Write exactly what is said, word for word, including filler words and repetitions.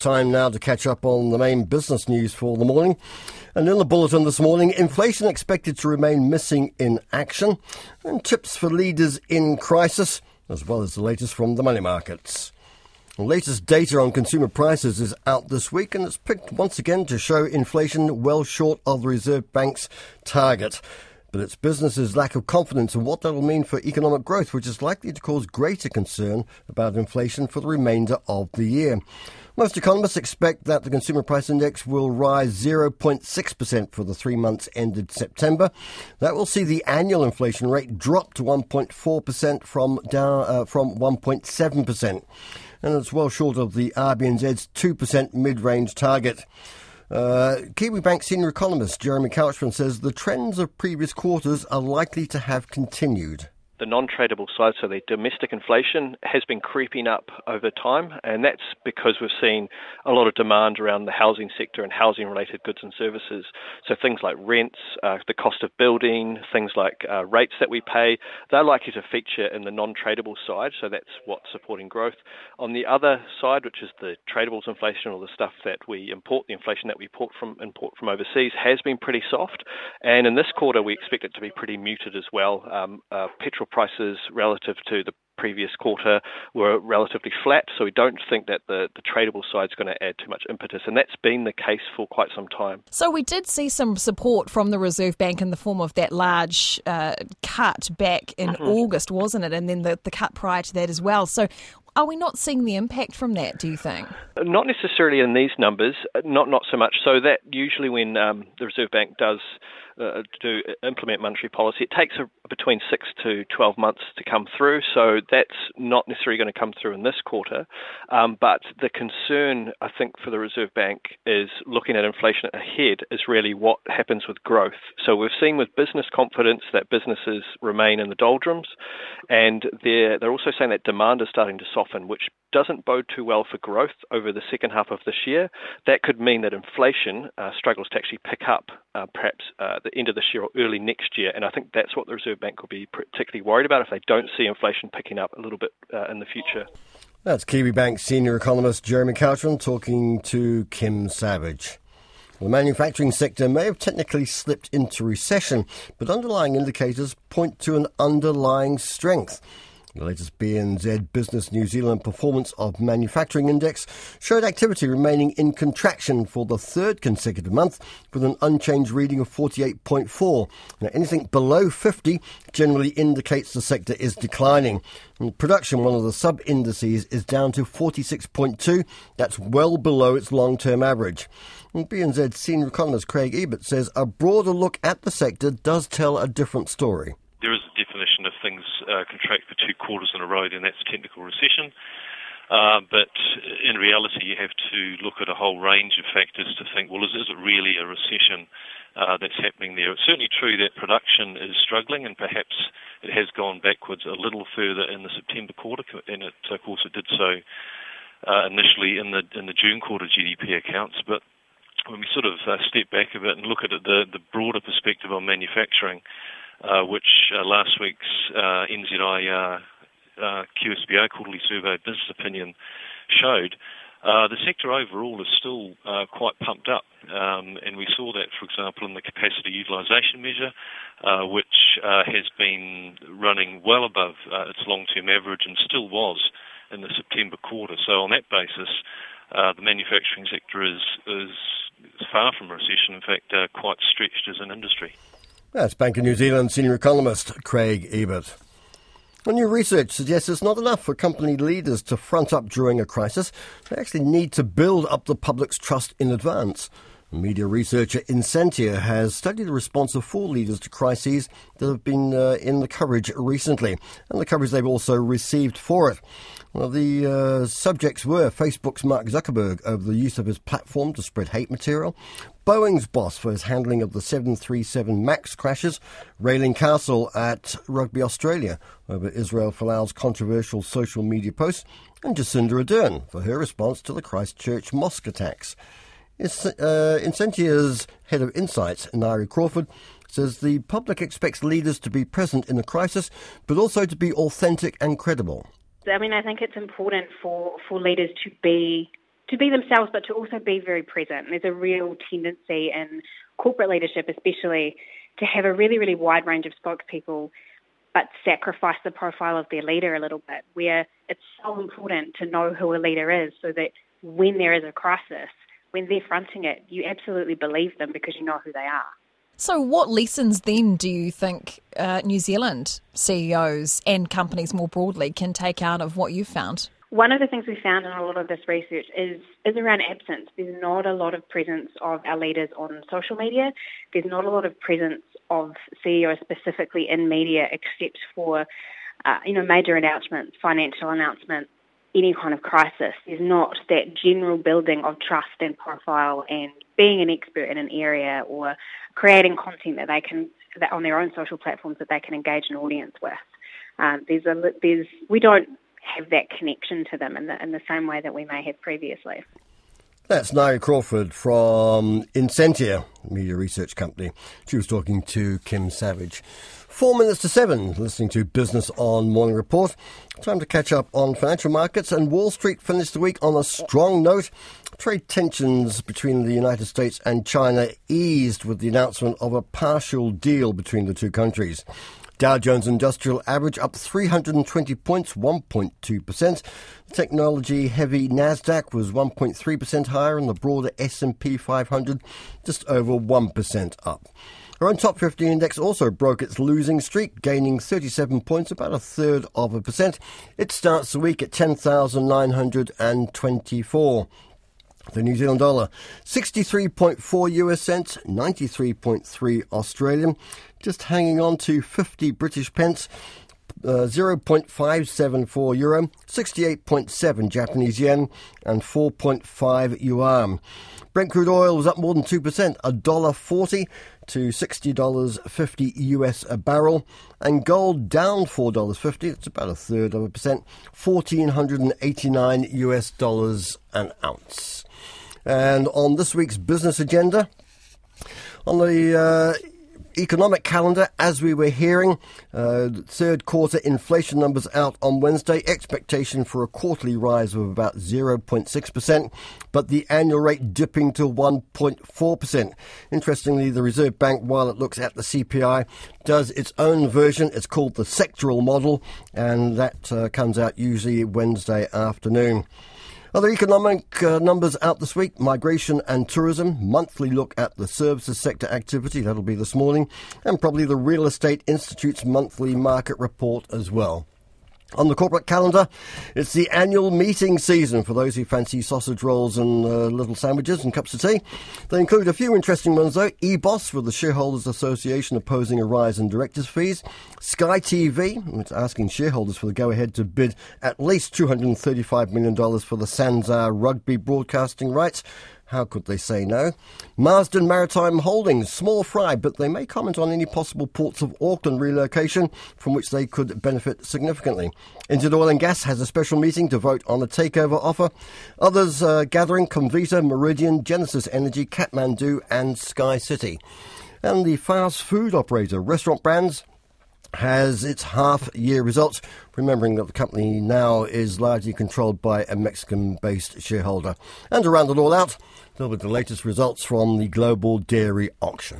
Time now to catch up on the main business news for the morning. And in the bulletin this morning, inflation expected to remain missing in action, and tips for leaders in crisis, as well as the latest from the money markets. The latest data on consumer prices is out this week, and it's picked once again to show inflation well short of the Reserve Bank's target. But it's businesses' lack of confidence in what that will mean for economic growth, which is likely to cause greater concern about inflation for the remainder of the year. Most economists expect that the Consumer Price Index will rise zero point six percent for the three months ended September. That will see the annual inflation rate drop to one point four percent from down uh, from one point seven percent. And it's well short of the R B N Z's two percent mid-range target. Uh, Kiwibank senior economist Jeremy Couchman says the trends of previous quarters are likely to have continued. The non-tradable side, so the domestic inflation, has been creeping up over time, and that's because we've seen a lot of demand around the housing sector and housing-related goods and services. So things like rents, uh, the cost of building, things like uh, rates that we pay, they're likely to feature in the non-tradable side, so that's what's supporting growth. On the other side, which is the tradables inflation, or the stuff that we import, the inflation that we import from, import from overseas, has been pretty soft, and in this quarter we expect it to be pretty muted as well. Um, uh, petrol prices relative to the previous quarter were relatively flat, so we don't think that the, the tradable side is going to add too much impetus, and that's been the case for quite some time. So we did see some support from the Reserve Bank in the form of that large uh, cut back in mm-hmm. August, wasn't it? And then the, the cut prior to that as well. So are we not seeing the impact from that, do you think? Not necessarily in these numbers, not not so much. So that usually when um, the Reserve Bank does uh, do implement monetary policy, it takes a, between six to twelve months to come through. So that's not necessarily going to come through in this quarter. Um, but the concern, I think, for the Reserve Bank is looking at inflation ahead is really what happens with growth. So we've seen with business confidence that businesses remain in the doldrums, and they're, they're also saying that demand is starting to soften, which doesn't bode too well for growth over the second half of this year. That could mean that inflation uh, struggles to actually pick up uh, perhaps uh, the end of this year or early next year. And I think that's what the Reserve Bank will be particularly worried about if they don't see inflation picking up a little bit uh, in the future. That's Kiwibank senior economist Jeremy Couchman talking to Kim Savage. The manufacturing sector may have technically slipped into recession, but underlying indicators point to an underlying strength. The latest B N Z Business New Zealand Performance of Manufacturing Index showed activity remaining in contraction for the third consecutive month, with an unchanged reading of forty-eight point four. Now, anything below fifty generally indicates the sector is declining. And production, one of the sub-indices, is down to forty-six point two. That's well below its long-term average. And B N Z senior economist Craig Ebert says a broader look at the sector does tell a different story. There is a definition of things uh, contract for two quarters in a row, and that's technical recession. Uh, but in reality, you have to look at a whole range of factors to think, well, is, is it really a recession uh, that's happening there? It's certainly true that production is struggling, and perhaps it has gone backwards a little further in the September quarter, and it, of course it did so uh, initially in the in the June quarter G D P accounts. But when we sort of uh, step back a bit and look at it, the, the broader perspective on manufacturing, Uh, which uh, last week's uh, N Z I uh, uh, Q S B A quarterly survey of business opinion showed, uh, the sector overall is still uh, quite pumped up. Um, and we saw that, for example, in the capacity utilisation measure, uh, which uh, has been running well above uh, its long-term average and still was in the September quarter. So on that basis, uh, the manufacturing sector is, is far from a recession, in fact, uh, quite stretched as an industry. That's Bank of New Zealand senior economist Craig Ebert. Well, new research suggests it's not enough for company leaders to front up during a crisis. They actually need to build up the public's trust in advance. Media researcher Incentia has studied the response of four leaders to crises that have been uh, in the coverage recently, and the coverage they've also received for it. Well, the uh, subjects were Facebook's Mark Zuckerberg over the use of his platform to spread hate material, Boeing's boss for his handling of the seven thirty-seven MAX crashes, Raylene Castle at Rugby Australia over Israel Folau's controversial social media posts, and Jacinda Ardern for her response to the Christchurch mosque attacks. Uh, Incentia's head of insights, Nari Crawford, says the public expects leaders to be present in a crisis, but also to be authentic and credible. I mean, I think it's important for, for leaders to be to be themselves, but to also be very present. There's a real tendency in corporate leadership, especially, to have a really, really wide range of spokespeople, but sacrifice the profile of their leader a little bit, where it's so important to know who a leader is so that when there is a crisis, when they're fronting it, you absolutely believe them because you know who they are. So what lessons then do you think uh, New Zealand C E Os and companies more broadly can take out of what you've found? One of the things we found in a lot of this research is, is around absence. There's not a lot of presence of our leaders on social media. There's not a lot of presence of C E Os specifically in media except for uh, you know, major announcements, financial announcements, any kind of crisis. There's not that general building of trust and profile and being an expert in an area or creating content that they can, that on their own social platforms that they can engage an audience with. Um, there's a, there's, we don't have that connection to them in the, in the same way that we may have previously. That's Nairi Crawford from Incentia, media research company. She was talking to Kim Savage. Four minutes to seven, listening to Business on Morning Report. Time to catch up on financial markets, and Wall Street finished the week on a strong note. Trade tensions between the United States and China eased with the announcement of a partial deal between the two countries. Dow Jones Industrial Average up three hundred twenty points, one point two percent. The technology-heavy Nasdaq was one point three percent higher, and the broader S and P five hundred just over one percent up. Our own top fifty index also broke its losing streak, gaining thirty-seven points, about a third of a percent. It starts the week at ten thousand nine hundred twenty-four. The New Zealand dollar, sixty-three point four U S cents, ninety-three point three Australian, just hanging on to fifty British pence, uh, zero point five seven four euro, sixty-eight point seven Japanese yen, and four point five yuan. Brent crude oil was up more than two percent, one dollar forty to sixty dollars fifty U S a barrel, and gold down four dollars fifty, it's about a third of a percent, one thousand four hundred eighty-nine U S dollars an ounce. And on this week's business agenda, on the uh, economic calendar, as we were hearing, uh, third quarter inflation numbers out on Wednesday, expectation for a quarterly rise of about zero point six percent, but the annual rate dipping to one point four percent. Interestingly, the Reserve Bank, while it looks at the C P I, does its own version. It's called the sectoral model, and that uh, comes out usually Wednesday afternoon. Other economic uh, numbers out this week: migration and tourism, monthly look at the services sector activity, that'll be this morning, and probably the Real Estate Institute's monthly market report as well. On the corporate calendar, it's the annual meeting season for those who fancy sausage rolls and uh, little sandwiches and cups of tea. They include a few interesting ones, though. E B O S, with the Shareholders Association opposing a rise in directors' fees. Sky T V, it's asking shareholders for the go-ahead to bid at least two hundred thirty-five million dollars for the Sanzar rugby broadcasting rights. How could they say no? Marsden Maritime Holdings, small fry, but they may comment on any possible Ports of Auckland relocation from which they could benefit significantly. Ensid Oil and Gas has a special meeting to vote on a takeover offer. Others uh, gathering: Comvita, Meridian, Genesis Energy, Kathmandu and Sky City. And the fast food operator Restaurant Brands has its half-year results, remembering that the company now is largely controlled by a Mexican-based shareholder. And to round it all out, there'll be the latest results from the global dairy auction.